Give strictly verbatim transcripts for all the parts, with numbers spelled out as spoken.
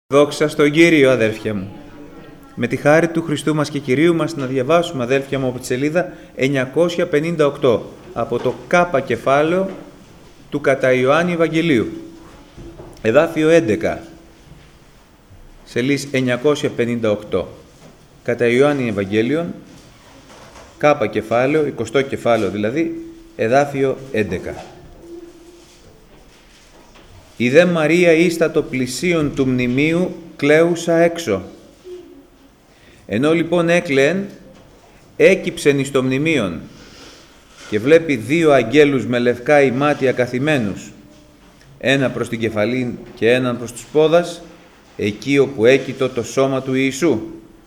Δόξα στον Κύριο, αδέρφια μου. Με τη χάρη του Χριστού μας και Κυρίου μας να διαβάσουμε, αδέρφια μου, από τη σελίδα εννιακόσια πενήντα οκτώ, από το Κ κεφάλαιο του κατά Ιωάννη Ευαγγελίου. Εδάφιο έντεκα, σελίδα εννιακόσια πενήντα οκτώ. Κατά Ιωάννη Ευαγγέλιον, Κ κεφάλαιο, εικοστό κεφάλαιο δηλαδή, εδάφιο έντεκα. Η δε Μαρία ήστα το πλησίον του μνημείου κλαίουσα έξω. Ενώ λοιπόν έκλαιεν, έκυψεν εις το μνημείον και βλέπει δύο αγγέλους με λευκά ημάτια καθημένους, ένα προς την κεφαλήν και έναν προς τους πόδας, εκεί όπου έκειτο το σώμα του Ιησού.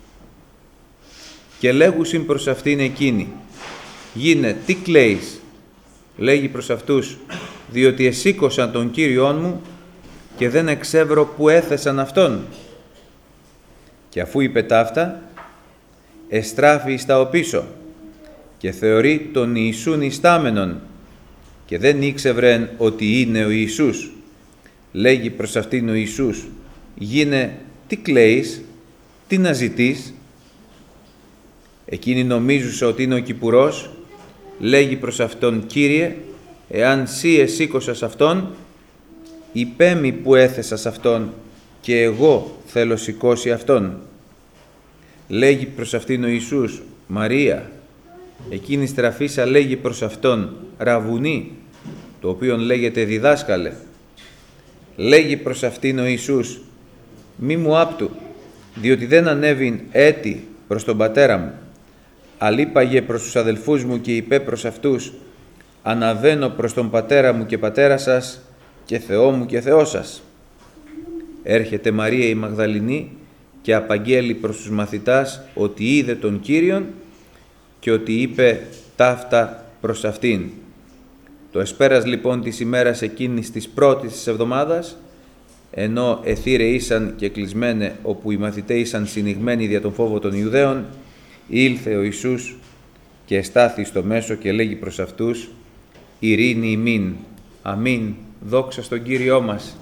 Και λέγουσιν προς αυτήν εκείνη, γίνε, τι κλαίεις? Λέγει προς αυτούς, διότι εσήκωσαν τον Κύριόν μου και δεν εξεύρω που έθεσαν Αυτόν. Και αφού είπε ταύτα, εστράφη εις τα οπίσω και θεωρεί τον Ιησούν ιστάμενον και δεν ήξευρεν ότι είναι ο Ιησούς. Λέγει προς αυτήν ο Ιησούς, γίνε, τι κλαίεις, τι να ζητείς? Εκείνη νομίζουσα ότι είναι ο κυπουρός, λέγει προς αυτόν, Κύριε, εάν σύ εσήκωσας Αυτόν, υπέμει που έθεσας Αυτόν και εγώ θέλω σηκώσει Αυτόν. Λέγει προς αυτήν ο Ιησούς, Μαρία. Εκείνη στραφίσα λέγει προς Αυτόν, Ραβουνί, το οποίον λέγεται διδάσκαλε. Λέγει προς αυτήν ο Ιησούς, μη μου άπτου, διότι δεν ανέβην έτη προς τον πατέρα μου, αλείπαγε προς τους αδελφούς μου και είπε προς αυτούς, αναβαίνω προς τον πατέρα μου και πατέρα σας και Θεό μου και Θεό σας. Έρχεται Μαρία η Μαγδαληνή και απαγγέλει προς τους μαθητάς ότι είδε τον Κύριον και ότι είπε ταύτα προς αυτήν. Το εσπέρας λοιπόν της ημέρας εκείνης της πρώτης της εβδομάδας, ενώ εθύρε ήσαν και κλεισμένε όπου οι μαθητές ήσαν συνηγμένοι δια τον φόβο των Ιουδαίων, ήλθε ο Ιησούς και εστάθη στο μέσο και λέγει προς αυτούς, ειρήνη ημίν, αμήν, δόξα στον Κύριό μας.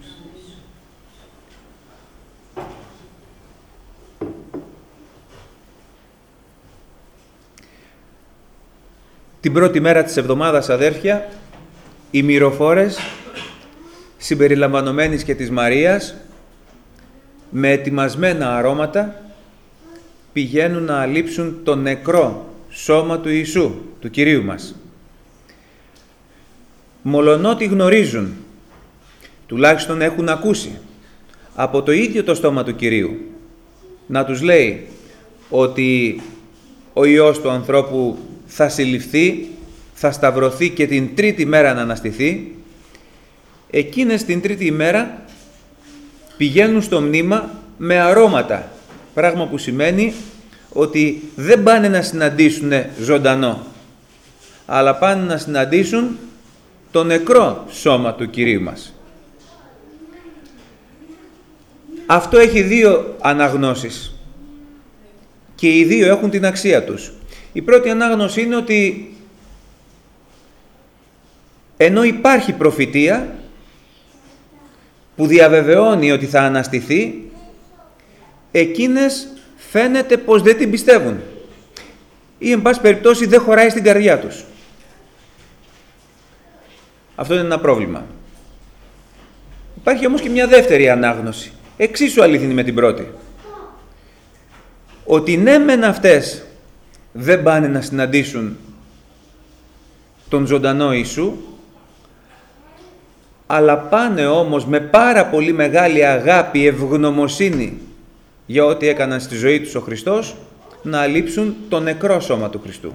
Την πρώτη μέρα της εβδομάδας, αδέρφια, οι μυροφόρες, συμπεριλαμβανομένης και της Μαρίας, με ετοιμασμένα αρώματα, πηγαίνουν να αλείψουν το νεκρό σώμα του Ιησού, του Κυρίου μας. Μολονότι γνωρίζουν, τουλάχιστον έχουν ακούσει, από το ίδιο το στόμα του Κυρίου, να τους λέει ότι ο Υιός του ανθρώπου θα συλληφθεί, θα σταυρωθεί και την τρίτη μέρα να αναστηθεί, εκείνες την τρίτη ημέρα πηγαίνουν στο μνήμα με αρώματα, πράγμα που σημαίνει ότι δεν πάνε να συναντήσουν ζωντανό, αλλά πάνε να συναντήσουν το νεκρό σώμα του Κυρίου μας. Αυτό έχει δύο αναγνώσεις και οι δύο έχουν την αξία τους. Η πρώτη ανάγνωση είναι ότι ενώ υπάρχει προφητεία που διαβεβαιώνει ότι θα αναστηθεί, εκείνες φαίνεται πως δεν την πιστεύουν ή εν πάση περιπτώσει δεν χωράει στην καρδιά τους. Αυτό είναι ένα πρόβλημα. Υπάρχει όμως και μια δεύτερη ανάγνωση, εξίσου αληθινή με την πρώτη. Ότι ναι μεν αυτές δεν πάνε να συναντήσουν τον ζωντανό Ιησού, αλλά πάνε όμως με πάρα πολύ μεγάλη αγάπη, ευγνωμοσύνη για ό,τι έκαναν στη ζωή τους ο Χριστός, να αλείψουν το νεκρό σώμα του Χριστού.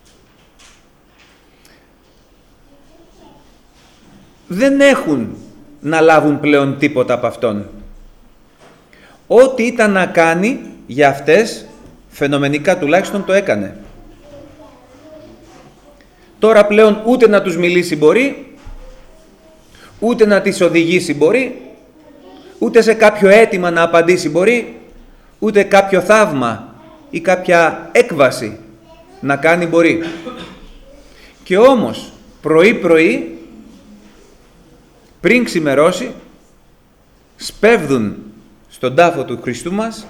Δεν έχουν να λάβουν πλέον τίποτα από Αυτόν. Ό,τι ήταν να κάνει για αυτές, φαινομενικά τουλάχιστον το έκανε. Τώρα πλέον ούτε να τους μιλήσει μπορεί, ούτε να τις οδηγήσει μπορεί, ούτε σε κάποιο αίτημα να απαντήσει μπορεί, ούτε κάποιο θαύμα ή κάποια έκβαση να κάνει μπορεί. Και όμως πρωί-πρωί, πριν ξημερώσει, σπέβδουν στον τάφο του Χριστού μας,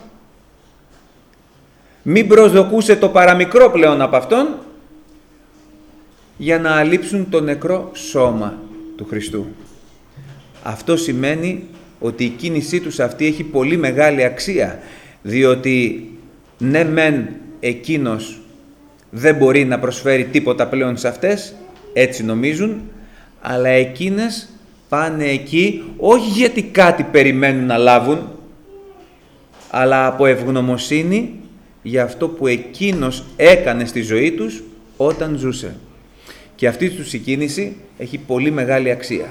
μην προσδοκούσε το παραμικρό πλέον από Αυτόν, για να αλείψουν το νεκρό σώμα του Χριστού. Αυτό σημαίνει ότι η κίνησή τους αυτή έχει πολύ μεγάλη αξία, διότι ναι μεν εκείνος δεν μπορεί να προσφέρει τίποτα πλέον σε αυτές, έτσι νομίζουν, αλλά εκείνες πάνε εκεί όχι γιατί κάτι περιμένουν να λάβουν, αλλά από ευγνωμοσύνη για αυτό που εκείνος έκανε στη ζωή τους όταν ζούσε. Και αυτή τους η κίνηση έχει πολύ μεγάλη αξία.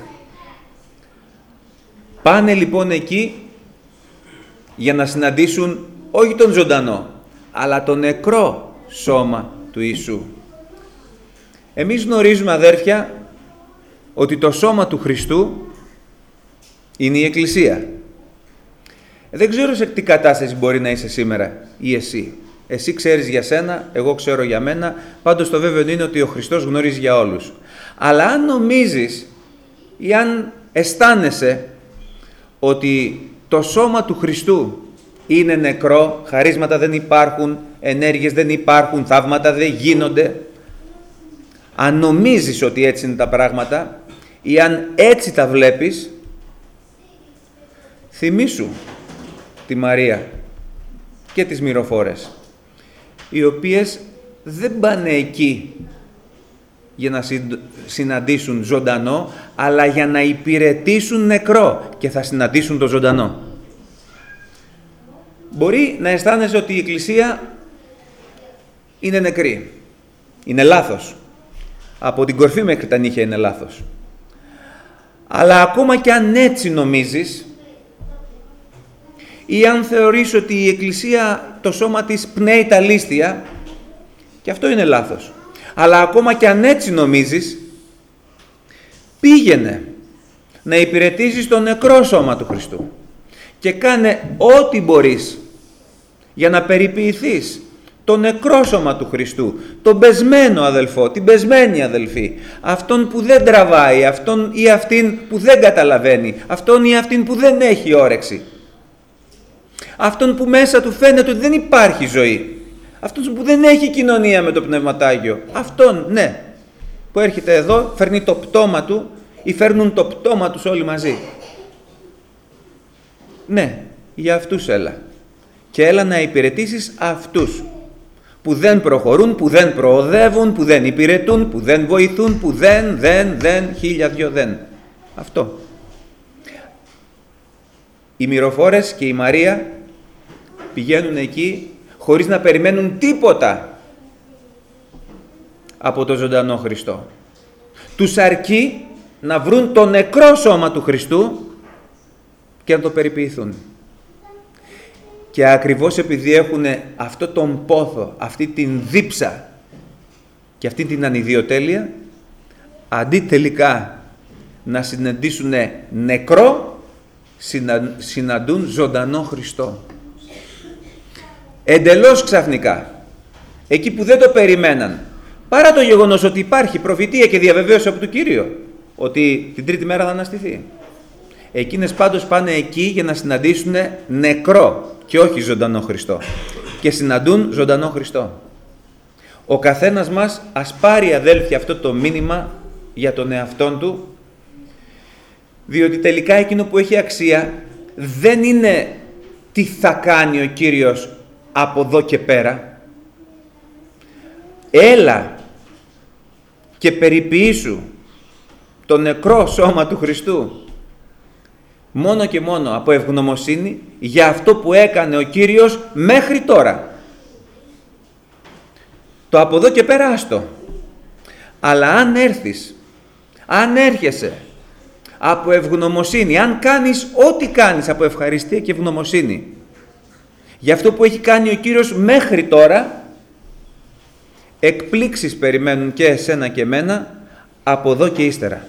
Πάνε λοιπόν εκεί για να συναντήσουν όχι τον ζωντανό, αλλά τον νεκρό σώμα του Ιησού. Εμείς γνωρίζουμε, αδέρφια, ότι το σώμα του Χριστού είναι η Εκκλησία. Δεν ξέρω σε τι κατάσταση μπορεί να είσαι σήμερα ή εσύ. Εσύ ξέρεις για σένα, εγώ ξέρω για μένα, πάντως το βέβαιο είναι ότι ο Χριστός γνωρίζει για όλους. Αλλά αν νομίζεις ή αν αισθάνεσαι ότι το σώμα του Χριστού είναι νεκρό, χαρίσματα δεν υπάρχουν, ενέργειες δεν υπάρχουν, θαύματα δεν γίνονται, αν νομίζεις ότι έτσι είναι τα πράγματα ή αν έτσι τα βλέπεις, θυμήσου τη Μαρία και τις μυροφόρες, οι οποίες δεν πάνε εκεί για να συναντήσουν ζωντανό, αλλά για να υπηρετήσουν νεκρό και θα συναντήσουν το ζωντανό. Μπορεί να αισθάνεσαι ότι η Εκκλησία είναι νεκρή. Είναι λάθος. Από την κορφή μέχρι τα νύχια είναι λάθος. Αλλά ακόμα και αν έτσι νομίζεις, ή αν θεωρείς ότι η Εκκλησία, το σώμα της πνέει τα λίστια, και αυτό είναι λάθος. Αλλά ακόμα και αν έτσι νομίζεις, πήγαινε να υπηρετήσεις το νεκρό σώμα του Χριστού και κάνε ό,τι μπορείς για να περιποιηθείς το νεκρό σώμα του Χριστού, τον πεσμένο αδελφό, την πεσμένη αδελφή, αυτόν που δεν τραβάει, αυτόν ή αυτήν που δεν καταλαβαίνει, αυτόν ή αυτήν που δεν έχει όρεξη, αυτόν που μέσα του φαίνεται ότι δεν υπάρχει ζωή, αυτόν που δεν έχει κοινωνία με το Πνευματάγιο, αυτόν, ναι, που έρχεται εδώ, φέρνει το πτώμα του ή φέρνουν το πτώμα τους όλοι μαζί. Ναι, για αυτούς έλα. Και έλα να υπηρετήσεις αυτούς που δεν προχωρούν, που δεν προοδεύουν, που δεν υπηρετούν, που δεν βοηθούν, που δεν, δεν, δεν, χίλια δυο δεν. Αυτό. Οι μυροφόρες και η Μαρία πηγαίνουν εκεί χωρίς να περιμένουν τίποτα από το ζωντανό Χριστό. Τους αρκεί να βρουν το νεκρό σώμα του Χριστού και να το περιποιηθούν. Και ακριβώς επειδή έχουν αυτό τον πόθο, αυτή την δίψα και αυτή την ανιδιοτέλεια, αντί τελικά να συναντήσουν νεκρό, συναντούν ζωντανό Χριστό. Εντελώς ξαφνικά, εκεί που δεν το περιμέναν, παρά το γεγονός ότι υπάρχει προφητεία και διαβεβαίωση από τον Κύριο, ότι την τρίτη μέρα θα αναστηθεί. Εκείνες πάντως πάνε εκεί για να συναντήσουν νεκρό και όχι ζωντανό Χριστό. Και συναντούν ζωντανό Χριστό. Ο καθένας μας ας πάρει, αδέλφια, αυτό το μήνυμα για τον εαυτόν του, διότι τελικά εκείνο που έχει αξία δεν είναι τι θα κάνει ο Κύριος από εδώ και πέρα. Έλα και περιποιήσου το νεκρό σώμα του Χριστού, μόνο και μόνο από ευγνωμοσύνη για αυτό που έκανε ο Κύριος μέχρι τώρα. Το από εδώ και πέρα άστο. Αλλά αν έρθεις, αν έρχεσαι από ευγνωμοσύνη, αν κάνεις ό,τι κάνεις από ευχαριστία και ευγνωμοσύνη για αυτό που έχει κάνει ο Κύριος μέχρι τώρα, εκπλήξεις περιμένουν και εσένα και εμένα από εδώ και ύστερα.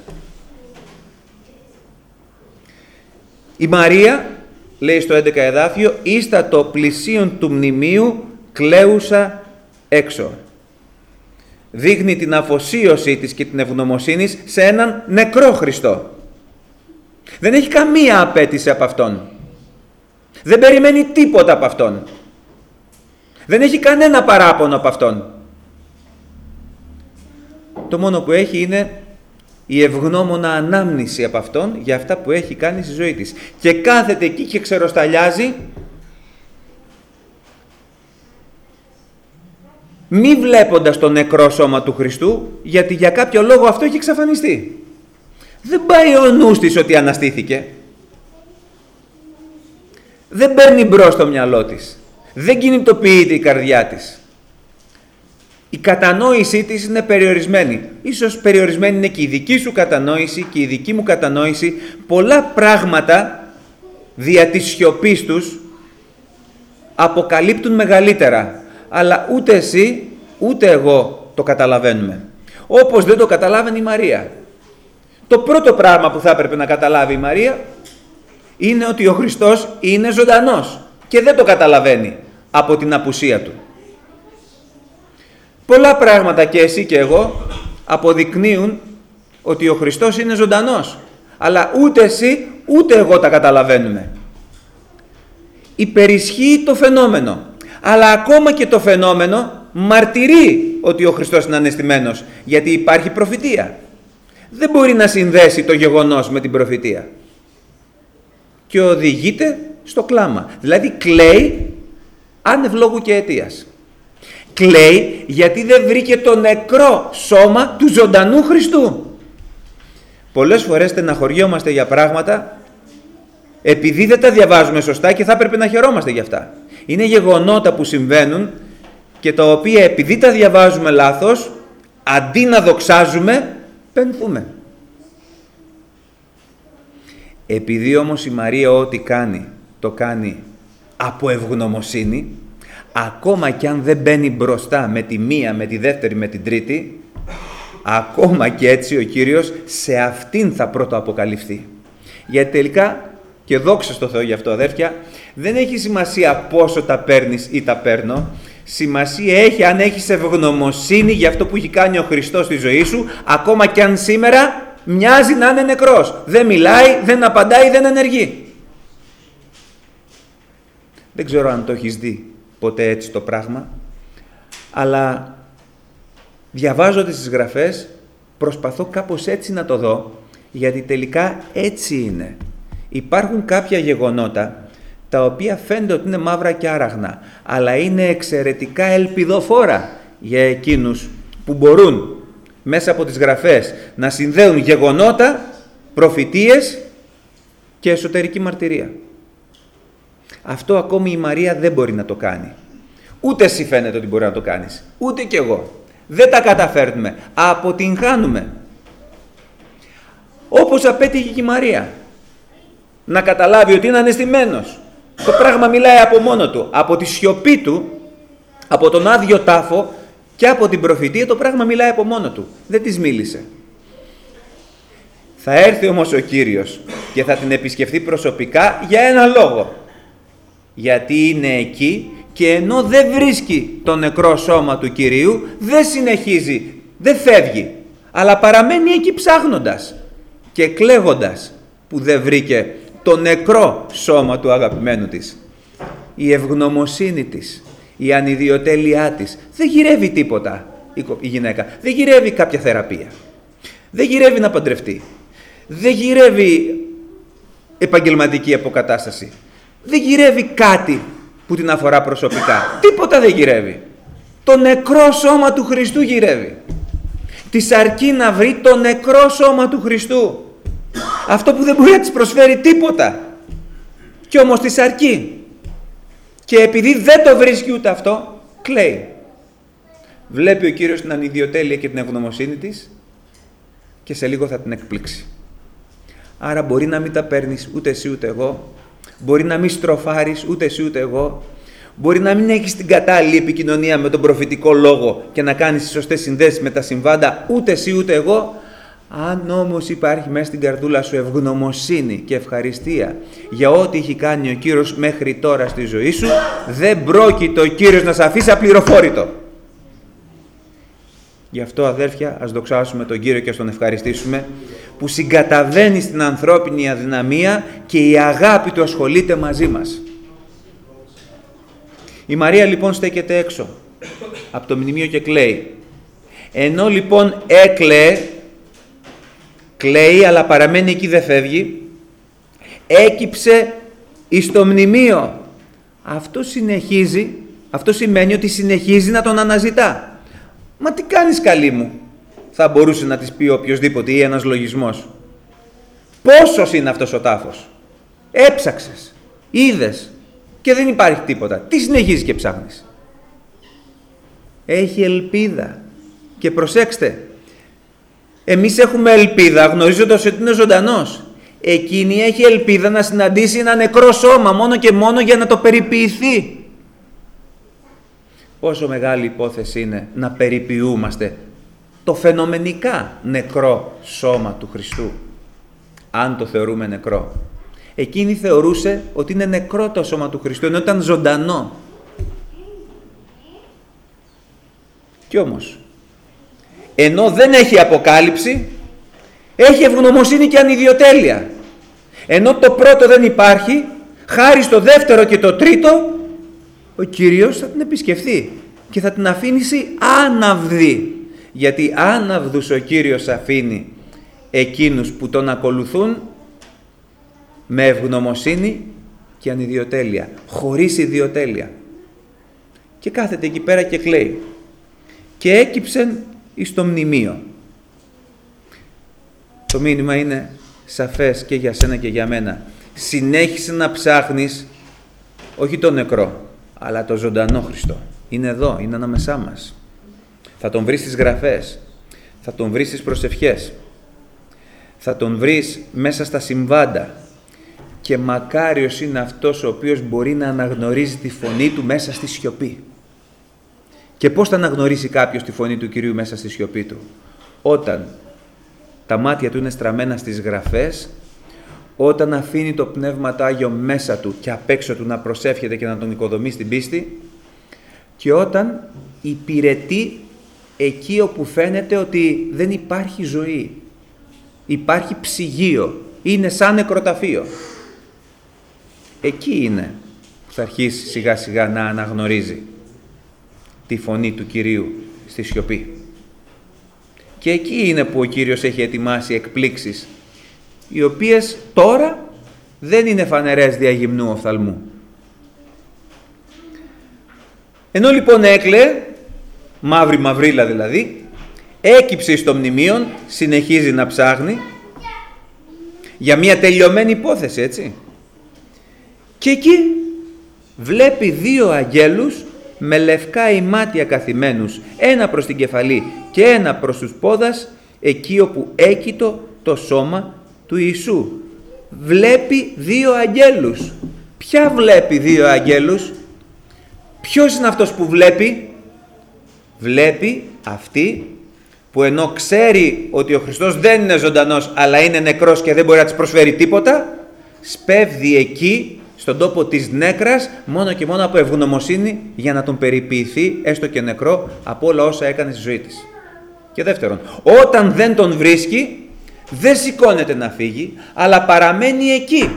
Η Μαρία, λέει στο έντεκα εδάφιο, «Ίστα το πλησίον του μνημείου κλαίουσα έξω». Δείχνει την αφοσίωσή της και την ευγνωμοσύνη σε έναν νεκρό Χριστό. Δεν έχει καμία απέτηση από Αυτόν. Δεν περιμένει τίποτα από Αυτόν. Δεν έχει κανένα παράπονο από Αυτόν. Το μόνο που έχει είναι η ευγνώμονα ανάμνηση από Αυτόν για αυτά που έχει κάνει στη ζωή της. Και κάθεται εκεί και ξεροσταλιάζει, μη βλέποντας το νεκρό σώμα του Χριστού, γιατί για κάποιο λόγο αυτό έχει εξαφανιστεί. Δεν πάει ο νους της ότι αναστήθηκε. Δεν παίρνει μπρος το μυαλό της. Δεν κινητοποιείται η καρδιά της. Η κατανόησή της είναι περιορισμένη. Ίσως περιορισμένη είναι και η δική σου κατανόηση και η δική μου κατανόηση. Πολλά πράγματα δια της σιωπής τους αποκαλύπτουν μεγαλύτερα. Αλλά ούτε εσύ ούτε εγώ το καταλαβαίνουμε. Όπως δεν το καταλάβαινε η Μαρία. Το πρώτο πράγμα που θα έπρεπε να καταλάβει η Μαρία είναι ότι ο Χριστός είναι ζωντανός και δεν το καταλαβαίνει από την απουσία του. Πολλά πράγματα και εσύ και εγώ αποδεικνύουν ότι ο Χριστός είναι ζωντανός, αλλά ούτε εσύ ούτε εγώ τα καταλαβαίνουμε. Υπερισχύει το φαινόμενο, αλλά ακόμα και το φαινόμενο μαρτυρεί ότι ο Χριστός είναι ανεστημένος, γιατί υπάρχει προφητεία. Δεν μπορεί να συνδέσει το γεγονός με την προφητεία. Και οδηγείται στο κλάμα. Δηλαδή κλαίει άνευ λόγου και αιτίας. Κλαίει γιατί δεν βρήκε το νεκρό σώμα του ζωντανού Χριστού. Πολλές φορές στεναχωριόμαστε για πράγματα επειδή δεν τα διαβάζουμε σωστά και θα έπρεπε να χαιρόμαστε γι' αυτά. Είναι γεγονότα που συμβαίνουν και τα οποία επειδή τα διαβάζουμε λάθος, αντί να δοξάζουμε, πενθούμε. Επειδή όμως η Μαρία ό,τι κάνει, το κάνει από ευγνωμοσύνη, ακόμα κι αν δεν μπαίνει μπροστά με τη μία, με τη δεύτερη, με την τρίτη, ακόμα και έτσι ο Κύριος σε αυτήν θα πρώτο αποκαλυφθεί. Γιατί τελικά, και δόξα στο Θεό γι' αυτό αδέρφια, δεν έχει σημασία πόσο τα παίρνεις ή τα παίρνω. Σημασία έχει αν έχεις ευγνωμοσύνη για αυτό που έχει κάνει ο Χριστός στη ζωή σου, ακόμα κι αν σήμερα μοιάζει να είναι νεκρός. Δεν μιλάει, δεν απαντάει, δεν ενεργεί. Δεν ξέρω αν το έχεις δει ποτέ έτσι το πράγμα, αλλά διαβάζοντας τις γραφές προσπαθώ κάπως έτσι να το δω, γιατί τελικά έτσι είναι. Υπάρχουν κάποια γεγονότα τα οποία φαίνεται ότι είναι μαύρα και άραγνα, αλλά είναι εξαιρετικά ελπιδοφόρα για εκείνους που μπορούν μέσα από τις γραφές να συνδέουν γεγονότα, προφητείες και εσωτερική μαρτυρία. Αυτό ακόμη η Μαρία δεν μπορεί να το κάνει. Ούτε εσύ φαίνεται ότι μπορεί να το κάνεις. Ούτε κι εγώ. Δεν τα καταφέρνουμε. Αποτυγχάνουμε. Όπως απέτυχε και η Μαρία. Να καταλάβει ότι είναι ανεστημένος. Το πράγμα μιλάει από μόνο του. Από τη σιωπή του, από τον άδειο τάφο και από την προφητεία το πράγμα μιλάει από μόνο του. Δεν της μίλησε. Θα έρθει όμως ο Κύριος και θα την επισκεφθεί προσωπικά για ένα λόγο. Γιατί είναι εκεί και ενώ δεν βρίσκει το νεκρό σώμα του Κυρίου, δεν συνεχίζει, δεν φεύγει, αλλά παραμένει εκεί ψάχνοντας και κλαίγοντας που δεν βρήκε το νεκρό σώμα του αγαπημένου της. Η ευγνωμοσύνη της, η ανιδιοτέλειά της, δεν γυρεύει τίποτα η γυναίκα, δεν γυρεύει κάποια θεραπεία, δεν γυρεύει να παντρευτεί, δεν γυρεύει επαγγελματική αποκατάσταση, δεν γυρεύει κάτι που την αφορά προσωπικά. Τίποτα δεν γυρεύει. Το νεκρό σώμα του Χριστού γυρεύει. Της αρκεί να βρει το νεκρό σώμα του Χριστού. Αυτό που δεν μπορεί να της προσφέρει τίποτα. Κι όμως της αρκεί. Και επειδή δεν το βρίσκει ούτε αυτό, κλαίει. Βλέπει ο Κύριος την ανιδιοτέλεια και την ευγνωμοσύνη της και σε λίγο θα την εκπλήξει. Άρα μπορεί να μην τα παίρνεις ούτε εσύ ούτε εγώ. Μπορεί να μην στροφάρεις ούτε εσύ ούτε εγώ. Μπορεί να μην έχεις την κατάλληλη επικοινωνία με τον προφητικό λόγο και να κάνεις τις σωστές συνδέσεις με τα συμβάντα ούτε εσύ ούτε εγώ. Αν όμως υπάρχει μέσα στην καρδούλα σου ευγνωμοσύνη και ευχαριστία για ό,τι έχει κάνει ο Κύριος μέχρι τώρα στη ζωή σου, δεν πρόκειται ο Κύριος να σε αφήσει απληροφόρητο. Γι' αυτό αδέρφια ας δοξάσουμε τον Κύριο και ας τον ευχαριστήσουμε που συγκαταβαίνει στην ανθρώπινη αδυναμία και η αγάπη του ασχολείται μαζί μας. Η Μαρία λοιπόν στέκεται έξω από το μνημείο και κλαίει. Ενώ λοιπόν έκλαιε, κλαίει αλλά παραμένει εκεί, δεν φεύγει, έκυψε εις το μνημείο. Αυτό συνεχίζει, αυτό σημαίνει ότι συνεχίζει να τον αναζητά. Μα τι κάνεις καλή μου, θα μπορούσε να της πει οποιοσδήποτε ή ένας λογισμός. Πόσος είναι αυτός ο τάφος, έψαξες, είδες και δεν υπάρχει τίποτα. Τι συνεχίζεις και ψάχνεις? Έχει ελπίδα. Και προσέξτε, εμείς έχουμε ελπίδα γνωρίζοντας ότι είναι ζωντανός. Εκείνη έχει ελπίδα να συναντήσει ένα νεκρό σώμα μόνο και μόνο για να το περιποιηθεί. Πόσο μεγάλη υπόθεση είναι να περιποιούμαστε το φαινομενικά νεκρό σώμα του Χριστού, αν το θεωρούμε νεκρό. Εκείνη θεωρούσε ότι είναι νεκρό το σώμα του Χριστού, ενώ ήταν ζωντανό. Κι όμως, ενώ δεν έχει αποκάλυψη, έχει ευγνωμοσύνη και ανιδιοτέλεια. Ενώ το πρώτο δεν υπάρχει, χάρη στο δεύτερο και το τρίτο, ο Κύριος θα την επισκεφθεί και θα την αφήνει άναυδη. Γιατί άναυδους ο Κύριος αφήνει εκείνους που τον ακολουθούν με ευγνωμοσύνη και ανιδιοτέλεια, χωρίς ιδιοτέλεια. Και κάθεται εκεί πέρα και κλαίει. Και έκυψεν εις το μνημείο. Το μήνυμα είναι σαφές και για σένα και για μένα. Συνέχισε να ψάχνεις όχι το νεκρό, αλλά το ζωντανό Χριστό. Είναι εδώ, είναι ανάμεσά μας. Θα τον βρεις στις γραφές, θα τον βρεις στις προσευχές, θα τον βρεις μέσα στα συμβάντα. Και μακάριος είναι αυτός ο οποίος μπορεί να αναγνωρίζει τη φωνή του μέσα στη σιωπή. Και πώς θα αναγνωρίσει κάποιος τη φωνή του Κυρίου μέσα στη σιωπή του? Όταν τα μάτια του είναι στραμμένα στις γραφές, όταν αφήνει το Πνεύμα το Άγιο μέσα του και απ' έξω του να προσεύχεται και να τον οικοδομεί στην πίστη, και όταν υπηρετεί εκεί όπου φαίνεται ότι δεν υπάρχει ζωή, υπάρχει ψυγείο, είναι σαν νεκροταφείο. Εκεί είναι που θα αρχίσει σιγά σιγά να αναγνωρίζει τη φωνή του Κυρίου στη σιωπή. Και εκεί είναι που ο Κύριος έχει ετοιμάσει εκπλήξεις, οι οποίες τώρα δεν είναι φανερές δια γυμνού οφθαλμού. Ενώ λοιπόν έκλαιε, μαύρη μαυρίλα δηλαδή, έκυψε στο μνημείο, συνεχίζει να ψάχνει για μια τελειωμένη υπόθεση, έτσι. Και εκεί βλέπει δύο αγγέλους με λευκά ημάτια καθημένους, ένα προς την κεφαλή και ένα προς τους πόδας, εκεί όπου έκειτο το σώμα του Ιησού. Βλέπει δύο αγγέλους. Ποια βλέπει δύο αγγέλους? Ποιος είναι αυτός που βλέπει? Βλέπει αυτή που ενώ ξέρει ότι ο Χριστός δεν είναι ζωντανός αλλά είναι νεκρός και δεν μπορεί να της προσφέρει τίποτα, σπέβδει εκεί στον τόπο της νέκρας μόνο και μόνο από ευγνωμοσύνη για να τον περιποιηθεί έστω και νεκρό από όλα όσα έκανε στη ζωή της. Και δεύτερον, όταν δεν τον βρίσκει, δεν σηκώνεται να φύγει, αλλά παραμένει εκεί,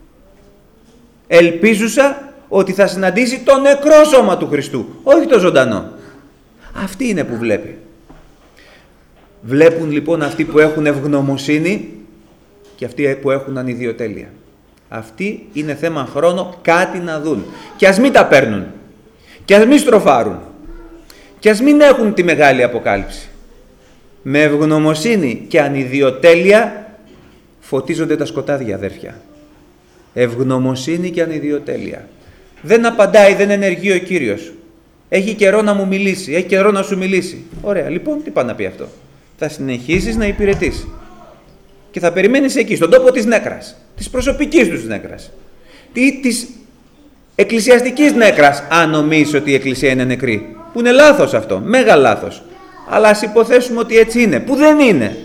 ελπίζουσα ότι θα συναντήσει το νεκρό σώμα του Χριστού, όχι το ζωντανό. Αυτή είναι που βλέπει. Βλέπουν λοιπόν αυτοί που έχουν ευγνωμοσύνη και αυτοί που έχουν ανιδιοτέλεια. Αυτοί είναι θέμα χρόνο κάτι να δουν. Και ας μην τα παίρνουν. Και ας μην στροφάρουν. Και ας μην έχουν τη μεγάλη αποκάλυψη. Με ευγνωμοσύνη και ανιδιοτέλεια φωτίζονται τα σκοτάδια, αδέρφια. Ευγνωμοσύνη και ανιδιοτέλεια. Δεν απαντάει, δεν ενεργεί ο Κύριος. Έχει καιρό να μου μιλήσει, έχει καιρό να σου μιλήσει. Ωραία, λοιπόν, τι πάει να πει αυτό? Θα συνεχίσεις να υπηρετείς. Και θα περιμένεις εκεί, στον τόπο της νέκρας, της προσωπικής τους νέκρας, ή της εκκλησιαστικής νέκρας, αν νομίζεις ότι η εκκλησία είναι νεκρή. Που είναι λάθος αυτό, μέγα λάθος. Αλλά ας υποθέσουμε ότι έτσι είναι, που δεν είναι.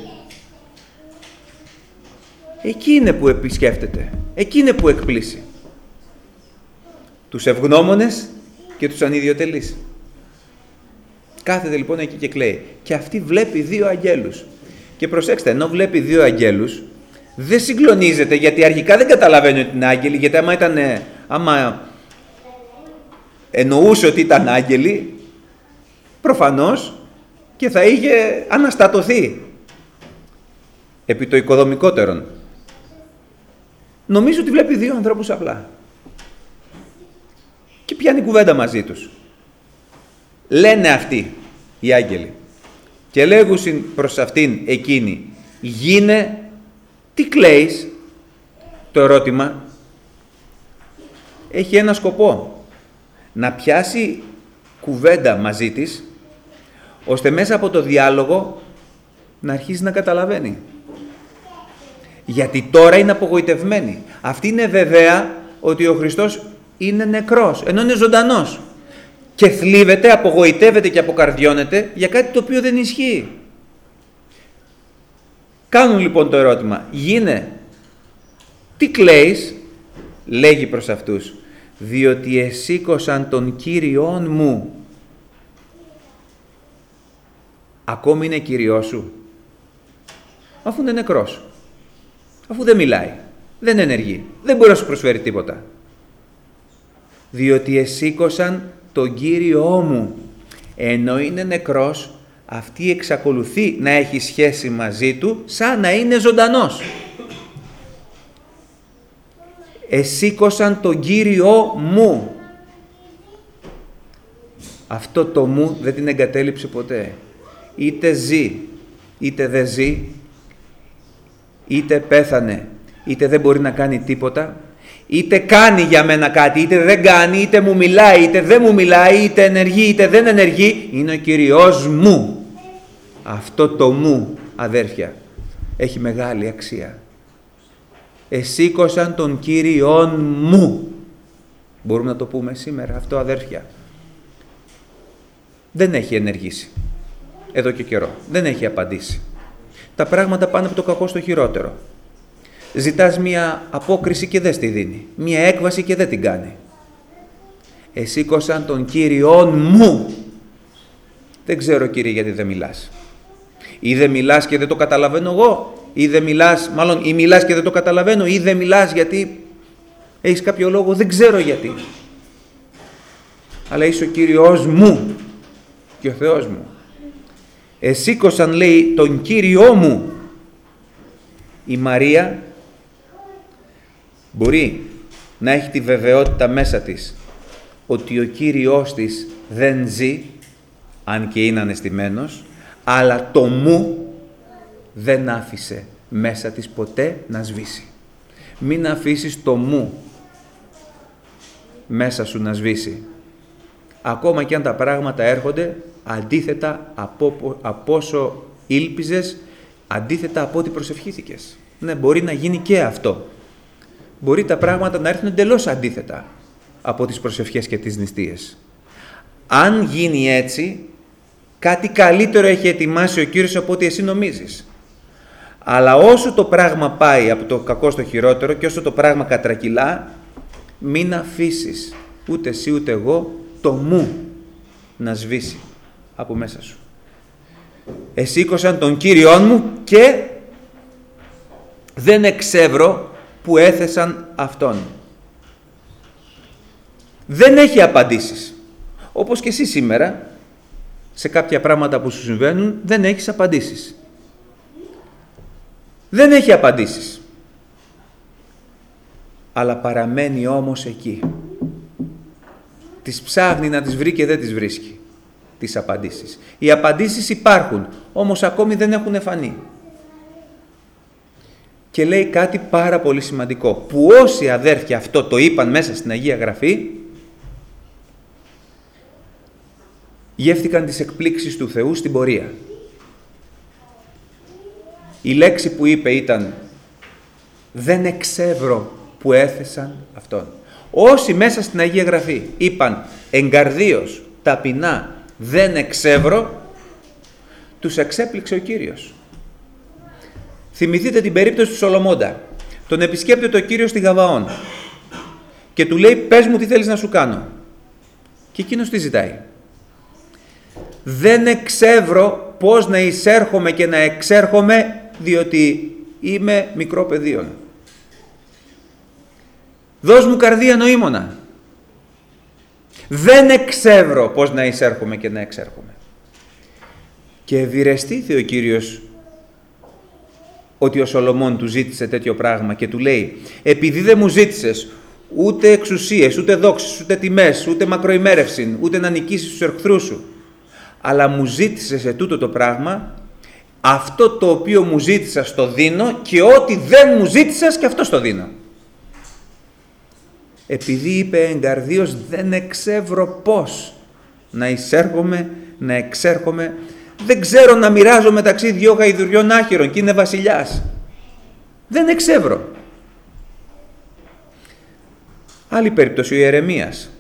Εκεί είναι που επισκέφτεται, εκεί είναι που εκπλήσει. Τους ευγνώμονες και τους ανιδιοτελείς. Κάθεται λοιπόν εκεί και κλαίει. Και αυτή βλέπει δύο αγγέλους. Και προσέξτε, ενώ βλέπει δύο αγγέλους, δεν συγκλονίζεται, γιατί αρχικά δεν καταλαβαίνει ότι είναι άγγελοι, γιατί άμα ήταν, άμα εννοούσε ότι ήταν άγγελοι, προφανώς και θα είχε αναστατωθεί επί το οικοδομικότερον. Νομίζω ότι βλέπει δύο ανθρώπους απλά και πιάνει κουβέντα μαζί τους. Λένε αυτοί οι άγγελοι και λέγουσιν προς αυτήν εκείνη, γίνε, τι κλαίεις? Το ερώτημα έχει ένα σκοπό, να πιάσει κουβέντα μαζί της, ώστε μέσα από το διάλογο να αρχίσει να καταλαβαίνει. Γιατί τώρα είναι απογοητευμένη. Αυτή είναι βεβαία ότι ο Χριστός είναι νεκρός, ενώ είναι ζωντανός. Και θλίβεται, απογοητεύεται και αποκαρδιώνεται για κάτι το οποίο δεν ισχύει. Κάνουν λοιπόν το ερώτημα, γίνε, τι κλαίεις? Λέγει προς αυτούς, διότι εσήκωσαν τον Κύριον μου. Ακόμη είναι Κύριός σου, αφού είναι νεκρός, αφού δεν μιλάει, δεν ενεργεί, δεν μπορεί να σου προσφέρει τίποτα. Διότι εσήκωσαν τον Κύριό μου. Ενώ είναι νεκρός, αυτή εξακολουθεί να έχει σχέση μαζί του σαν να είναι ζωντανός. Εσήκωσαν τον Κύριό μου. Αυτό το μου δεν την εγκατέλειψε ποτέ. Είτε ζει, είτε δεν ζει, είτε πέθανε, είτε δεν μπορεί να κάνει τίποτα, είτε κάνει για μένα κάτι, είτε δεν κάνει, είτε μου μιλάει, είτε δεν μου μιλάει, είτε ενεργεί, είτε δεν ενεργεί, είναι ο Κύριος μου. Αυτό το μου, αδέρφια, έχει μεγάλη αξία. Εσήκωσαν τον Κύριον μου. Μπορούμε να το πούμε σήμερα αυτό, αδέρφια? Δεν έχει ενεργήσει εδώ και καιρό. Δεν έχει απαντήσει. Τα πράγματα πάνε από το κακό στο χειρότερο. Ζητάς μία απόκριση και δεν στη δίνει. Μία έκβαση και δεν την κάνει. Εσήκωσαν τον Κύριον μου. Δεν ξέρω, Κύριε, γιατί δεν μιλάς. Ή δεν μιλάς και δεν το καταλαβαίνω εγώ. Ή δεν μιλάς, μάλλον ή μιλάς και δεν το καταλαβαίνω. Ή δεν μιλάς γιατί έχεις κάποιο λόγο. Δεν ξέρω γιατί. Αλλά είσαι ο Κύριος μου και ο Θεός μου. Εσήκωσαν, λέει, τον Κύριό μου. Η Μαρία μπορεί να έχει τη βεβαιότητα μέσα της ότι ο Κύριος της δεν ζει, αν και είναι αναισθημένος, αλλά το μου δεν άφησε μέσα της ποτέ να σβήσει. Μην αφήσεις το μου μέσα σου να σβήσει. Ακόμα και αν τα πράγματα έρχονται αντίθετα από, από όσο ήλπιζες, αντίθετα από ό,τι προσευχήθηκες. Ναι, μπορεί να γίνει και αυτό. Μπορεί τα πράγματα να έρθουν εντελώς αντίθετα από τις προσευχές και τις νηστείες. Αν γίνει έτσι, κάτι καλύτερο έχει ετοιμάσει ο Κύριος από ό,τι εσύ νομίζεις. Αλλά όσο το πράγμα πάει από το κακό στο χειρότερο και όσο το πράγμα κατρακυλά, μην αφήσεις ούτε εσύ ούτε εγώ το μου να σβήσει από μέσα σου. Εσήκωσαν τον Κύριον μου και δεν εξεύρω που έθεσαν αυτόν. Δεν έχει απαντήσεις. Όπως και εσύ σήμερα, σε κάποια πράγματα που σου συμβαίνουν, δεν έχεις απαντήσεις. Δεν έχει απαντήσεις. Αλλά παραμένει όμως εκεί. Τις ψάχνει να τις βρει και δεν τις βρίσκει, τις απαντήσεις. Οι απαντήσεις υπάρχουν, όμως ακόμη δεν έχουν φανεί. Και λέει κάτι πάρα πολύ σημαντικό, που όσοι αδέρφια αυτό το είπαν μέσα στην Αγία Γραφή, γεύτηκαν τις εκπλήξεις του Θεού στην πορεία. Η λέξη που είπε ήταν «δεν εξεύρω που έθεσαν αυτόν». Όσοι μέσα στην Αγία Γραφή είπαν εγκαρδίως, ταπεινά, «δεν εξεύρω», τους εξέπληξε ο Κύριος. Θυμηθείτε την περίπτωση του Σολομώντα. Τον επισκέπτεται ο Κύριος στη Γαβαών και του λέει «πες μου τι θέλεις να σου κάνω». Και εκείνος τι ζητάει? «Δεν εξεύρω πώς να εισέρχομαι και να εξέρχομαι, διότι είμαι μικρό παιδίον. Δώσ' μου καρδία νοήμωνα. Δεν εξεύρω πώς να εισέρχομαι και να εξέρχομαι. Και ευηρεστήθη ο Κύριος ότι ο Σολομών του ζήτησε τέτοιο πράγμα και του λέει, επειδή δεν μου ζήτησες ούτε εξουσίες, ούτε δόξες, ούτε τιμές, ούτε μακροημέρευσιν, ούτε να νικήσεις τους εχθρούς σου, αλλά μου ζήτησες σε τούτο το πράγμα, αυτό το οποίο μου ζήτησα στο δίνω και ό,τι δεν μου ζήτησες και αυτό στο δίνω. Επειδή είπε εγκαρδίως δεν εξεύρω πώς να εισέρχομαι, να εξέρχομαι, δεν ξέρω να μοιράζω μεταξύ δυο γαϊδουριών άχυρων και είναι βασιλιάς. Δεν εξεύρω. Άλλη περίπτωση, ο Ιερεμίας.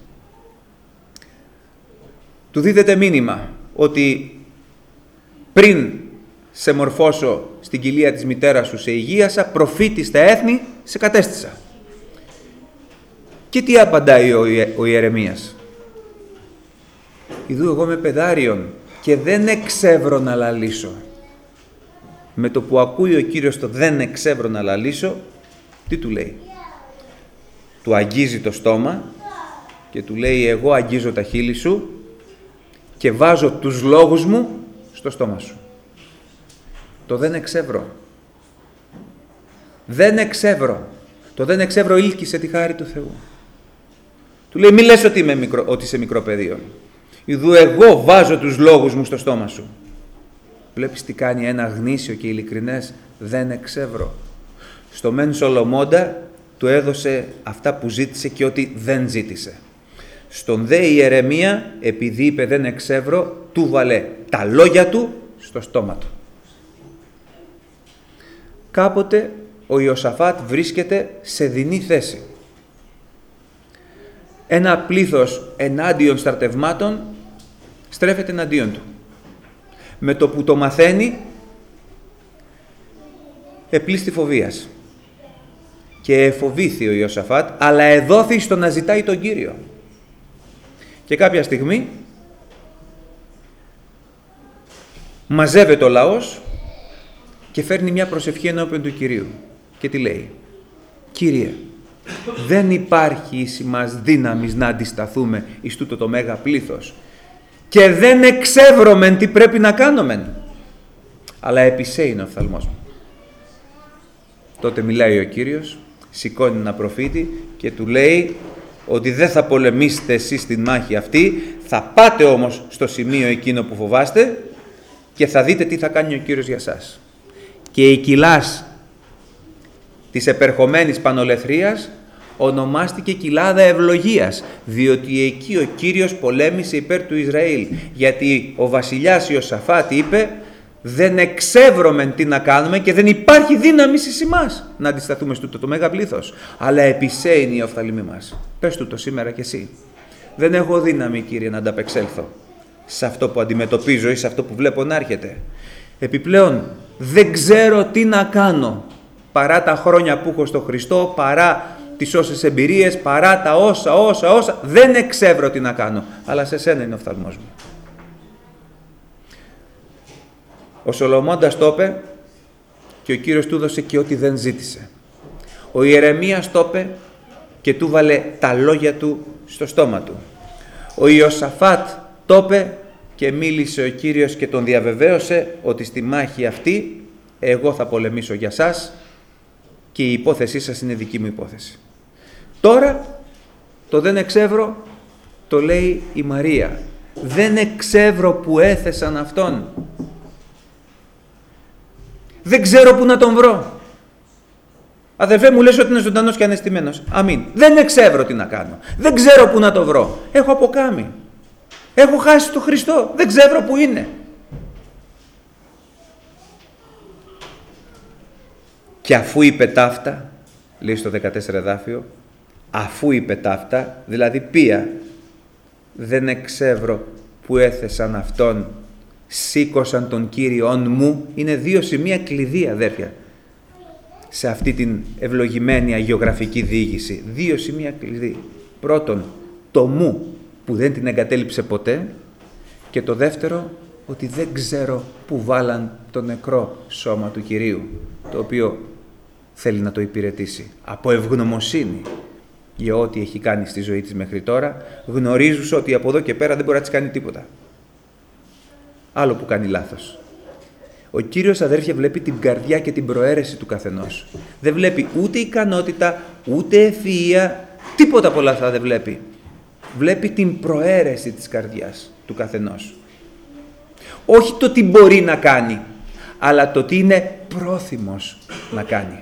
Του δίδεται μήνυμα ότι πριν σε μορφώσω στην κοιλία της μητέρας σου σε υγείασα, προφήτη στα έθνη σε κατέστησα. Και τι απαντάει ο, Ιε, ο Ιερεμίας? Ιδού εγώ είμαι παιδάριον και δεν εξεύρω να λαλήσω. Με το που ακούει ο Κύριος το δεν εξεύρω να λαλήσω, τι του λέει? Του αγγίζει το στόμα και του λέει εγώ αγγίζω τα χείλη σου και βάζω τους λόγους μου στο στόμα σου. Το δεν εξεύρω. Δεν εξεύρω. Το δεν εξεύρω ήλκησε τη χάρη του Θεού. Του λέει μη λες ότι, είμαι μικρό, ότι είσαι μικρό παιδίον. Ιδού εγώ βάζω τους λόγους μου στο στόμα σου. Βλέπεις τι κάνει ένα γνήσιο και ειλικρινές δεν εξεύρω. Στο μεν Σολομώντα του έδωσε αυτά που ζήτησε και ό,τι δεν ζήτησε. Στον δε Ιερεμία, επειδή είπε δεν εξεύρω, του βάλε τα λόγια του στο στόμα του. Κάποτε ο Ιωσαφάτ βρίσκεται σε δεινή θέση. Ένα πλήθος ενάντιον στρατευμάτων στρέφεται εναντίον του. Με το που το μαθαίνει, επλήστη φοβίας. Και εφοβήθη ο Ιωσαφάτ, αλλά εδόθη στο να ζητάει τον Κύριο. Και κάποια στιγμή μαζεύεται ο λαός και φέρνει μια προσευχή ενώπιον του Κυρίου. Και τι λέει? Κύριε, δεν υπάρχει εις μας δύναμης να αντισταθούμε εις τούτο το μέγα πλήθος και δεν εξεύρωμεν τι πρέπει να κάνομεν, αλλά επισέ είναι ο οφθαλμός μου. Τότε μιλάει ο Κύριος, σηκώνει ένα προφήτη και του λέει ότι δεν θα πολεμήσετε εσείς την μάχη αυτή, θα πάτε όμως στο σημείο εκείνο που φοβάστε και θα δείτε τι θα κάνει ο Κύριος για σας. Και η κοιλάς της επερχομένης πανολεθρίας ονομάστηκε κοιλάδα ευλογίας, διότι εκεί ο Κύριος πολέμησε υπέρ του Ισραήλ, γιατί ο βασιλιάς Ιωσαφάτ είπε δεν εξεύρωμεν τι να κάνουμε και δεν υπάρχει δύναμη εις εμάς να αντισταθούμε στο το, το μέγα πλήθος, αλλά επισέ είναι η οφθαλμή μας. Πες του το σήμερα κι εσύ. Δεν έχω δύναμη, Κύριε, να ανταπεξέλθω σε αυτό που αντιμετωπίζω ή σε αυτό που βλέπω να έρχεται. Επιπλέον δεν ξέρω τι να κάνω παρά τα χρόνια που έχω στο Χριστό, παρά τις όσες εμπειρίες, παρά τα όσα, όσα, όσα, δεν εξεύρω τι να κάνω, αλλά σε σένα είναι ο οφθαλμός μου. Ο Σολομώντας το είπε και ο Κύριος του έδωσε και ό,τι δεν ζήτησε. Ο Ιερεμίας το είπε και του βάλε τα λόγια του στο στόμα του. Ο Ιωσαφάτ το είπε και μίλησε ο Κύριος και τον διαβεβαίωσε ότι στη μάχη αυτή εγώ θα πολεμήσω για σας και η υπόθεσή σας είναι δική μου υπόθεση. Τώρα το δεν εξεύρω το λέει η Μαρία. Δεν εξεύρω που έθεσαν αυτόν. Δεν ξέρω που να τον βρω. Αδερφέ μου λες ότι είναι ζωντανός και αναισθημένος. Αμήν. Δεν εξεύρω τι να κάνω. Δεν ξέρω που να τον βρω. Έχω αποκάμει. Έχω χάσει τον Χριστό. Δεν ξέρω που είναι. Και αφού είπε ταύτα, λέει στο δεκατέσσερα εδάφιο, αφού είπε ταύτα, δηλαδή ποια, δεν εξεύρω που έθεσαν αυτόν, σήκωσαν τον Κύριον μου, είναι δύο σημεία κλειδί, αδέρφια, σε αυτή την ευλογημένη αγιογραφική διήγηση. Δύο σημεία κλειδί. Πρώτον, το μου που δεν την εγκατέλειψε ποτέ, και το δεύτερο, ότι δεν ξέρω που βάλαν το νεκρό σώμα του Κυρίου, το οποίο θέλει να το υπηρετήσει. Από ευγνωμοσύνη για ό,τι έχει κάνει στη ζωή της μέχρι τώρα, γνωρίζουσα ότι από εδώ και πέρα δεν μπορεί να της κάνει τίποτα. Άλλο που κάνει λάθος. Ο Κύριος, αδέρφια, βλέπει την καρδιά και την προαίρεση του καθενός. Δεν βλέπει ούτε ικανότητα, ούτε ευφυΐα, τίποτα από όλα αυτά δεν βλέπει. Βλέπει την προαίρεση της καρδιάς του καθενός. Όχι το τι μπορεί να κάνει, αλλά το τι είναι πρόθυμος να κάνει.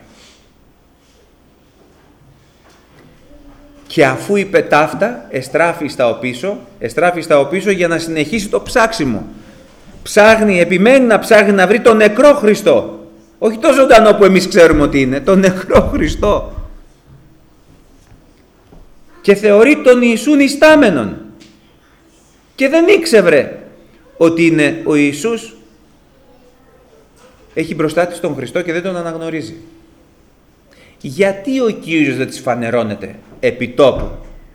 Και αφού είπε ταύτα, εστράφει στα οπίσω, εστράφει στα οπίσω για να συνεχίσει το ψάξιμο. Ψάχνει, επιμένει να ψάχνει να βρει τον νεκρό Χριστό. Όχι το ζωντανό που εμείς ξέρουμε ότι είναι, τον νεκρό Χριστό. Και θεωρεί τον Ιησούν ιστάμενον. Και δεν ήξευρε ότι είναι ο Ιησούς. Έχει μπροστά της τον Χριστό και δεν τον αναγνωρίζει. Γιατί ο Κύριος δεν της φανερώνεται επί τόπου?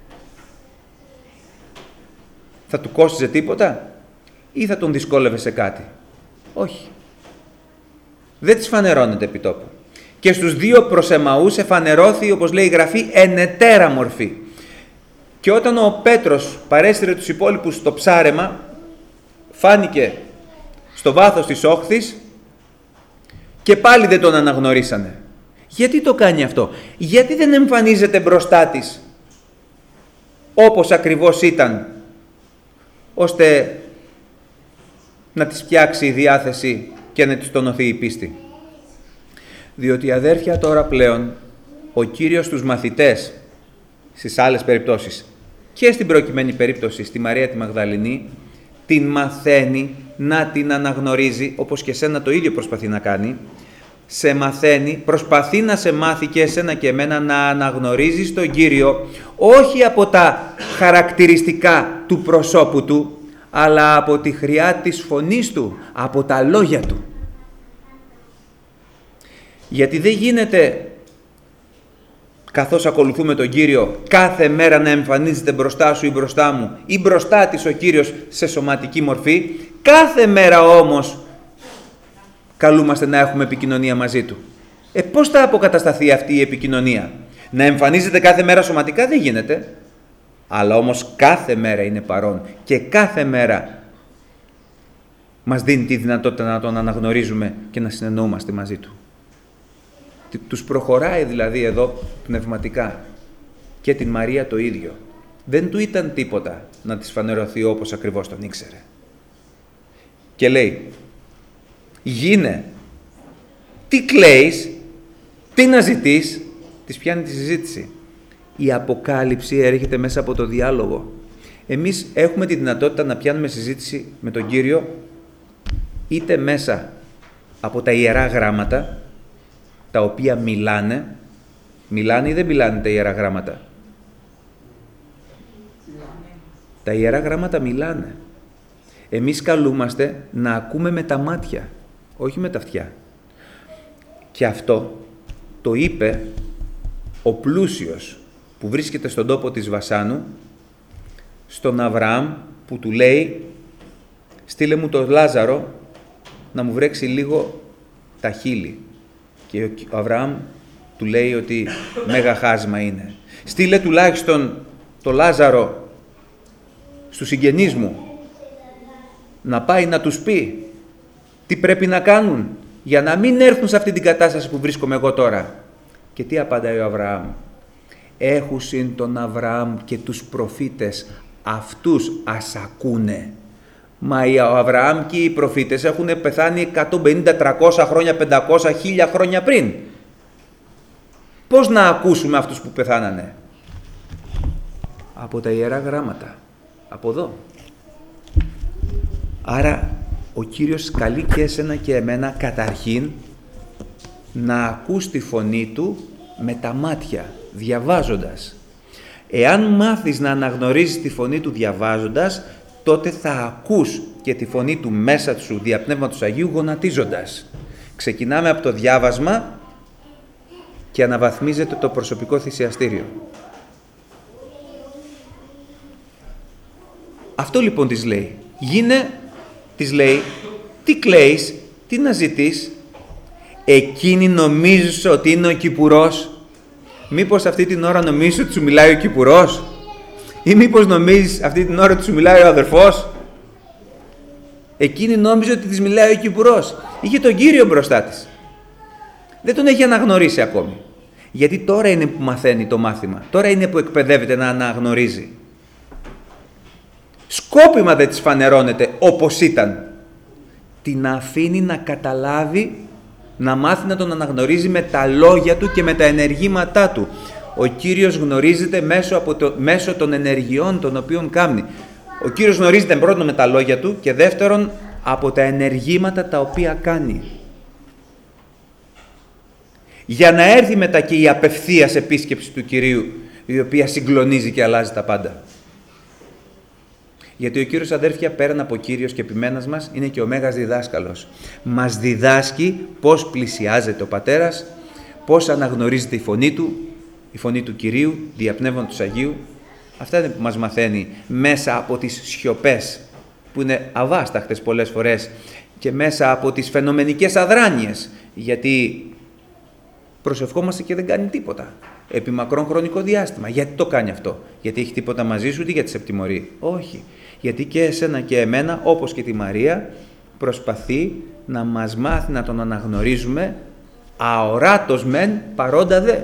Θα του κόστιζε τίποτα ή θα τον δυσκόλευε σε κάτι? Όχι. Δεν της φανερώνεται επί τόπου. Και στους δύο προς Εμαούς εφανερώθη, όπως λέει η Γραφή, εν ετέρα μορφή. Και όταν ο Πέτρος παρέστηρε τους υπόλοιπους στο ψάρεμα, φάνηκε στο βάθος της όχθης και πάλι δεν τον αναγνωρίσανε. Γιατί το κάνει αυτό? Γιατί δεν εμφανίζεται μπροστά της όπως ακριβώς ήταν, ώστε να της φτιάξει η διάθεση και να της τονωθεί η πίστη? Διότι, αδέρφια, τώρα πλέον ο Κύριος τους μαθητές, στις άλλες περιπτώσεις και στην προκειμένη περίπτωση στη Μαρία τη Μαγδαληνή, την μαθαίνει να την αναγνωρίζει, όπως και σένα το ίδιο προσπαθεί να κάνει. Σε μαθαίνει, προσπαθεί να σε μάθει και εσένα και εμένα να αναγνωρίζεις τον Κύριο όχι από τα χαρακτηριστικά του προσώπου Του, αλλά από τη χρειά της φωνής Του, από τα λόγια Του. Γιατί δεν γίνεται, καθώς ακολουθούμε τον Κύριο, κάθε μέρα να εμφανίζεται μπροστά σου ή μπροστά μου ή μπροστά της ο Κύριος σε σωματική μορφή. Κάθε μέρα όμως καλούμαστε να έχουμε επικοινωνία μαζί Του. Ε, πώς θα αποκατασταθεί αυτή η επικοινωνία? Να εμφανίζεται κάθε μέρα σωματικά δεν γίνεται. Αλλά όμως κάθε μέρα είναι παρόν και κάθε μέρα μας δίνει τη δυνατότητα να τον αναγνωρίζουμε και να συνεννοούμαστε μαζί Του. Τους προχωράει δηλαδή εδώ πνευματικά, και την Μαρία το ίδιο. Δεν του ήταν τίποτα να της φανερωθεί όπως ακριβώς τον ήξερε. Και λέει, γίνε, τι κλαίεις, τι να ζητείς? Της πιάνει τη συζήτηση. Η αποκάλυψη έρχεται μέσα από το διάλογο. Εμείς έχουμε τη δυνατότητα να πιάνουμε συζήτηση με τον Κύριο είτε μέσα από τα Ιερά Γράμματα, τα οποία μιλάνε, μιλάνε ή δεν μιλάνε τα Ιερά Γράμματα? Τα Ιερά Γράμματα μιλάνε. Εμείς καλούμαστε να ακούμε με τα μάτια, όχι με τα αυτιά. Και αυτό το είπε ο πλούσιος που βρίσκεται στον τόπο της Βασάνου, στον Αβραάμ, που του λέει, στείλε μου τον Λάζαρο να μου βρέξει λίγο τα χείλη. Και ο Αβραάμ του λέει ότι μέγα χάσμα είναι. Στείλε τουλάχιστον το Λάζαρο στους συγγενείς μου να πάει να τους πει τι πρέπει να κάνουν για να μην έρθουν σε αυτή την κατάσταση που βρίσκομαι εγώ τώρα. Και τι απαντάει ο Αβραάμ? Έχουσιν τον Αβραάμ και τους προφήτες, αυτούς ας ακούνε. Μα ο Αβραάμ και οι προφήτες έχουν πεθάνει εκατόν πενήντα, τριακόσια χρόνια, πεντακόσια, χίλια χρόνια πριν. Πώς να ακούσουμε αυτούς που πεθάνανε? Από τα Ιερά Γράμματα. Από εδώ. Άρα ο Κύριος καλεί και εσένα και εμένα καταρχήν να ακούς τη φωνή Του με τα μάτια, διαβάζοντας. Εάν μάθεις να αναγνωρίζεις τη φωνή Του διαβάζοντας, τότε θα ακούς και τη φωνή Του μέσα σου δια Πνεύματος Αγίου γονατίζοντας. Ξεκινάμε από το διάβασμα και αναβαθμίζεται το προσωπικό θυσιαστήριο. Αυτό λοιπόν της λέει. Γίνε, της λέει, τι κλαίεις, τι να ζητείς? Εκείνη νομίζεις ότι είναι ο Κυπουρός? Μήπως αυτή την ώρα νομίζεις ότι σου μιλάει ο Κυπουρός? Ή μήπως νομίζεις αυτή την ώρα ότι σου μιλάει ο αδερφός? Εκείνη νόμιζε ότι της μιλάει ο Κυπουρός. Είχε τον Κύριο μπροστά της. Δεν τον έχει αναγνωρίσει ακόμη. Γιατί τώρα είναι που μαθαίνει το μάθημα. Τώρα είναι που εκπαιδεύεται να αναγνωρίζει. Σκόπιμα δεν της φανερώνεται όπως ήταν. Την αφήνει να καταλάβει, να μάθει να τον αναγνωρίζει με τα λόγια του και με τα ενεργήματά του. Ο Κύριος γνωρίζεται μέσω, από το, μέσω των ενεργειών των οποίων κάνει. Ο Κύριος γνωρίζεται πρώτον με τα λόγια του και δεύτερον από τα ενεργήματα τα οποία κάνει. Για να έρθει μετά και η απευθείας επίσκεψη του Κυρίου, η οποία συγκλονίζει και αλλάζει τα πάντα. Γιατί ο Κύριος, αδέρφια, πέραν από Κύριος και επιμένας μας, είναι και ο Μέγας Διδάσκαλος. Μας διδάσκει πώς πλησιάζεται ο Πατέρας, πώς αναγνωρίζεται η φωνή Του, η φωνή του Κυρίου, διαπνεύματος του Αγίου. Αυτά είναι που μας μαθαίνει μέσα από τις σιωπές, που είναι αβάσταχτες πολλές φορές, και μέσα από τις φαινομενικές αδράνειες, γιατί προσευχόμαστε και δεν κάνει τίποτα επί μακρόν χρονικό διάστημα. Γιατί το κάνει αυτό? Γιατί έχει τίποτα μαζί σου ή γιατί σε τιμωρεί? Όχι. Γιατί και εσένα και εμένα, όπως και τη Μαρία, προσπαθεί να μας μάθει να τον αναγνωρίζουμε αοράτος μεν, παρόντα δε.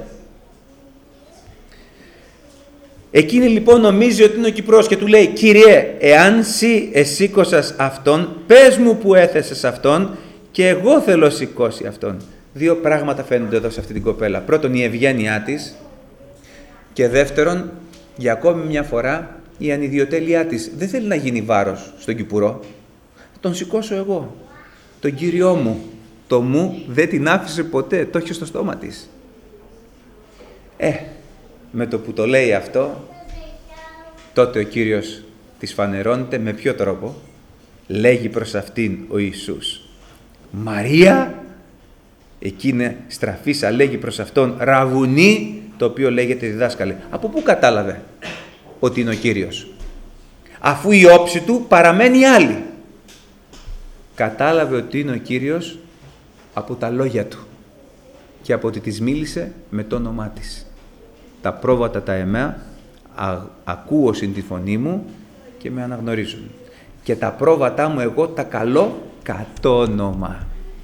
Εκείνη λοιπόν νομίζει ότι είναι ο Κυπρός και του λέει: Κύριε, εάν σύ εσήκωσας αυτόν, πες μου που έθεσες αυτόν και εγώ θέλω σηκώσει αυτόν. Δύο πράγματα φαίνονται εδώ σε αυτή την κοπέλα. Πρώτον, η ευγένειά της, και δεύτερον, για ακόμη μια φορά, η ανιδιοτέλειά της. Δεν θέλει να γίνει βάρος στον Κυπουρό. Θα τον σηκώσω εγώ. Τον Κύριό μου. Το μου δεν την άφησε ποτέ. Το έχει στο στόμα της. Ε, με το που το λέει αυτό, τότε ο Κύριος της φανερώνεται με ποιο τρόπο? Λέγει προς αυτήν ο Ιησούς: Μαρία. Εκείνη στραφίσα λέγει προς αυτόν Ραβουνί, το οποίο λέγεται διδάσκαλε. Από πού κατάλαβε ότι είναι ο Κύριος? Αφού η όψη του παραμένει άλλη. Κατάλαβε ότι είναι ο Κύριος από τα λόγια του και από ότι της μίλησε με το όνομά της. Τα πρόβατα τα εμέα ακούω συν τη φωνή μου και με αναγνωρίζουν. Και τα πρόβατά μου εγώ τα καλώ κατ' όνομα.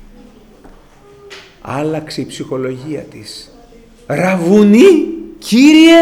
Άλλαξε η ψυχολογία της. Ραβουνί, Κύριε,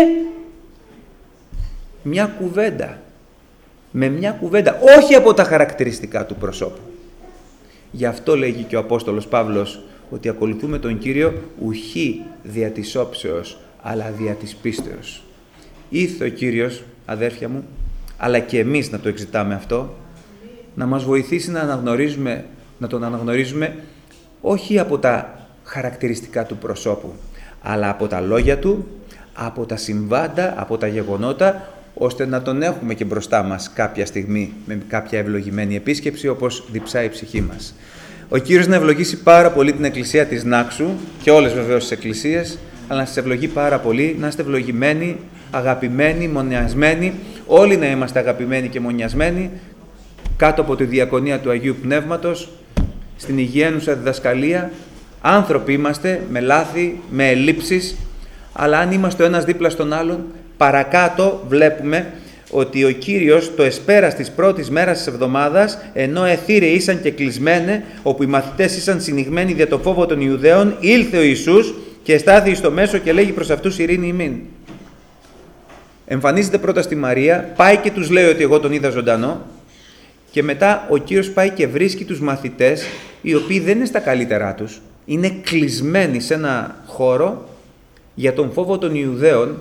μια κουβέντα. Με μια κουβέντα, όχι από τα χαρακτηριστικά του προσώπου. Γι' αυτό λέγει και ο Απόστολος Παύλος ότι ακολουθούμε τον Κύριο ουχή δια της όψεως, αλλά δια της πίστεως. Ήρθε ο Κύριος, αδέρφια μου, αλλά και εμείς να το εξητάμε αυτό, να μας βοηθήσει να αναγνωρίζουμε, να τον αναγνωρίζουμε όχι από τα χαρακτηριστικά του προσώπου, αλλά από τα λόγια του, από τα συμβάντα, από τα γεγονότα, ώστε να τον έχουμε και μπροστά μας κάποια στιγμή με κάποια ευλογημένη επίσκεψη, όπως διψάει η ψυχή μας. Ο Κύριος να ευλογήσει πάρα πολύ την Εκκλησία της Νάξου και όλες βεβαίως τις εκκλησίες, αλλά να σας ευλογεί πάρα πολύ, να είστε ευλογημένοι, αγαπημένοι, μονιασμένοι, όλοι να είμαστε αγαπημένοι και μονιασμένοι, κάτω από τη διακονία του Αγίου Πνεύματος, στην υγιαίνουσα διδασκαλία. Άνθρωποι είμαστε, με λάθη, με ελλείψεις, αλλά αν είμαστε ο ένας δίπλα στον άλλον, παρακάτω βλέπουμε ότι ο Κύριος το εσπέρας της πρώτης μέρας της εβδομάδας, ενώ εθύρε ήσαν και κλεισμένε, όπου οι μαθητές ήσαν συνηγμένοι δια το φόβο των Ιουδαίων, ήλθε ο Ιησούς και εστάθη στο μέσο και λέγει προς αυτούς ειρήνη ημίν. Εμφανίζεται πρώτα στη Μαρία, πάει και τους λέει ότι εγώ τον είδα ζωντανό, και μετά ο Κύριος πάει και βρίσκει τους μαθητές, οι οποίοι δεν είναι στα καλύτερά τους, είναι κλεισμένοι σε ένα χώρο για τον φόβο των Ιουδαίων,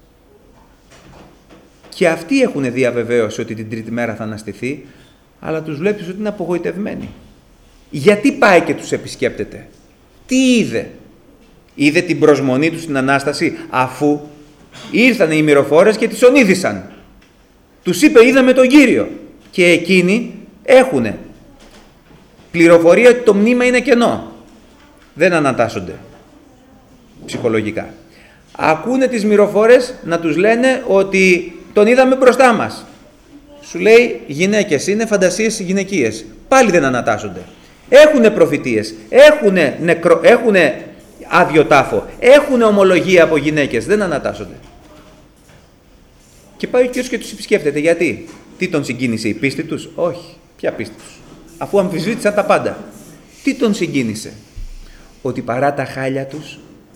και αυτοί έχουν διαβεβαίωση ότι την τρίτη μέρα θα αναστηθεί, αλλά τους βλέπεις ότι είναι απογοητευμένοι. Γιατί πάει και τους επισκέπτεται? Τι είδε? Είδε την προσμονή τους στην Ανάσταση, αφού ήρθαν οι μυροφόρες και τις ονείδησαν. Τους είπε είδαμε τον Κύριο, και εκείνοι έχουνε πληροφορία ότι το μνήμα είναι κενό. Δεν ανατάσσονται ψυχολογικά. Ακούνε τις μυροφόρες να τους λένε ότι τον είδαμε μπροστά μας. Σου λέει γυναίκες, είναι φαντασίες γυναικείες. Πάλι δεν ανατάσσονται. Έχουνε προφητείες, έχουνε, νεκρο, έχουνε άδειο τάφο. Έχουν ομολογία από γυναίκες, δεν ανατάσσονται. Και πάει ο Κύριος και τους επισκέφτεται. Γιατί? Τι τον συγκίνησε, η πίστη τους? Όχι. Ποια πίστη τους? Αφού αμφισβήτησαν τα πάντα. Τι τον συγκίνησε? Ότι παρά τα χάλια τους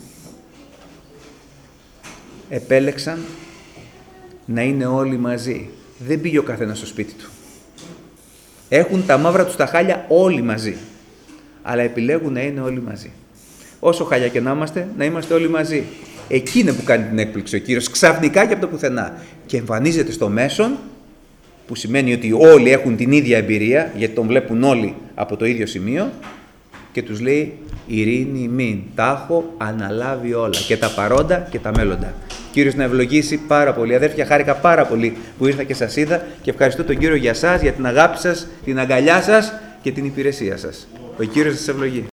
επέλεξαν να είναι όλοι μαζί. Δεν πήγε ο καθένας στο σπίτι του. Έχουν τα μαύρα τους τα χάλια όλοι μαζί. Αλλά επιλέγουν να είναι όλοι μαζί. Όσο χάλια και να είμαστε, να είμαστε όλοι μαζί. Εκεί είναι που κάνει την έκπληξη ο Κύριος, ξαφνικά και από το πουθενά. Και εμφανίζεται στο μέσον, που σημαίνει ότι όλοι έχουν την ίδια εμπειρία, γιατί τον βλέπουν όλοι από το ίδιο σημείο, και τους λέει ειρήνη μην, τα έχω αναλάβει όλα, και τα παρόντα και τα μέλλοντα. Κύριος να ευλογήσει πάρα πολύ. Αδέρφια, χάρηκα πάρα πολύ που ήρθα και σας είδα και ευχαριστώ τον Κύριο για σας, για την αγάπη σας, την αγκαλιά σας και την υπηρεσία σας. Ο Κύριος σας ευλογεί.